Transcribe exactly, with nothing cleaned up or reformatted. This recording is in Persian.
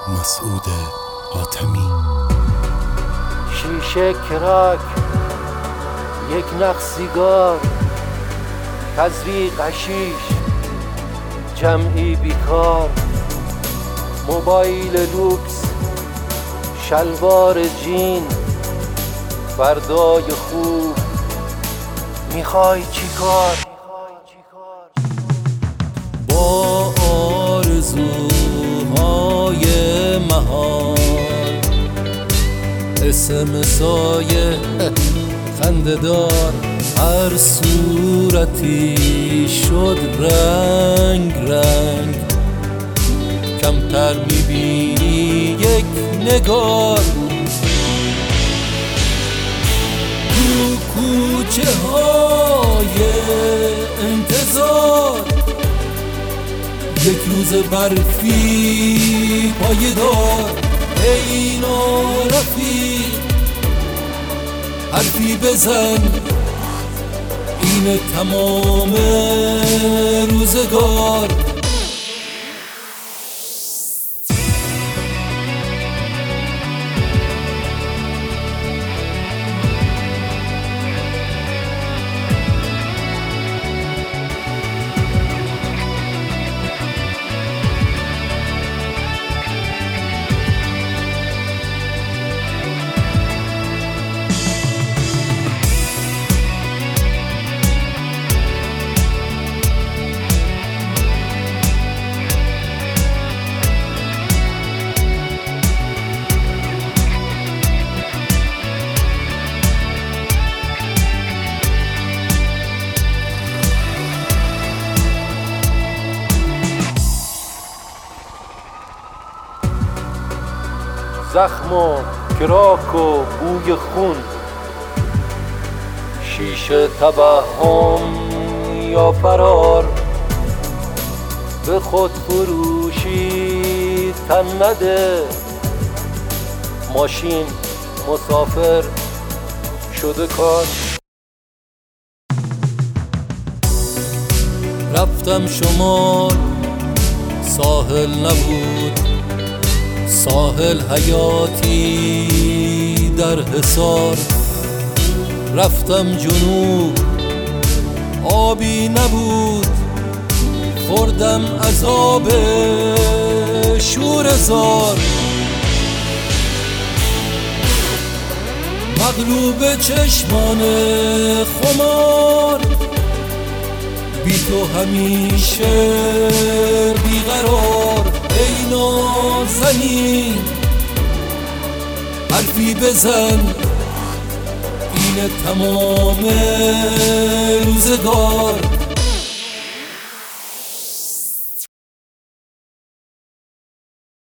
مسعود حاتمی. شیشه کراک، یک نخ سیگار، کزری قشیش، جمعی بیکار، موبایل لوکس، شلوار جین، فردای خوب، میخوای چی کار؟ با آرزوهای مهار، اسمسای خنده دار، هر صورتی شد رنگ رنگ، کمتر میبینی یک نگار. تو کوچه های انتظار، یک روز برفی پایدار. ای نارفیق حرفی بزن، این تمام روزگار. زخم و کراک و بوی خون، شیشه توهم یا فرار، به خود فروشی تن نده. ماشین مسافر شده کار. رفتم شمال، ساحل نبود، ساحل حیاتی در حصار. رفتم جنوب، آبی نبود، خوردم عذاب شوره‌زار. مغلوب چشمان خمار، بی تو همیشه بیقرار. ای نازنین حرفی بزن، این تمام روزگار.